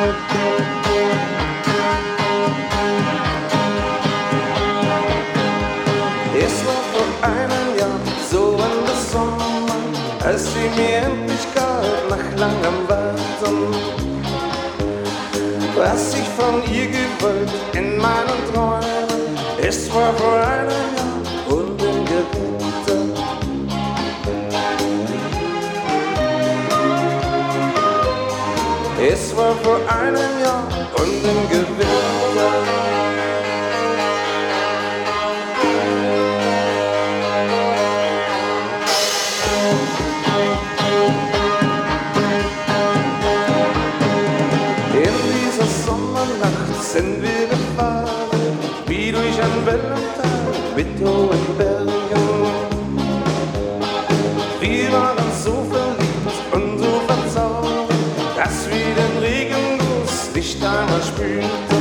Es war vor einem Jahr, so in der Sommer, als sie mir endlich gab, nach langem Warten. Was ich von ihr gewollt in meinen Träumen, es war vor einem Jahr und im Gewitter. Es war vor einem Jahr und im Gewitter. Sind wir gefahren, wie durch ein Wellental mit hohen Bergen. Wir waren so verliebt und so verzaubert, dass wir den Regenguss nicht einmal spürten.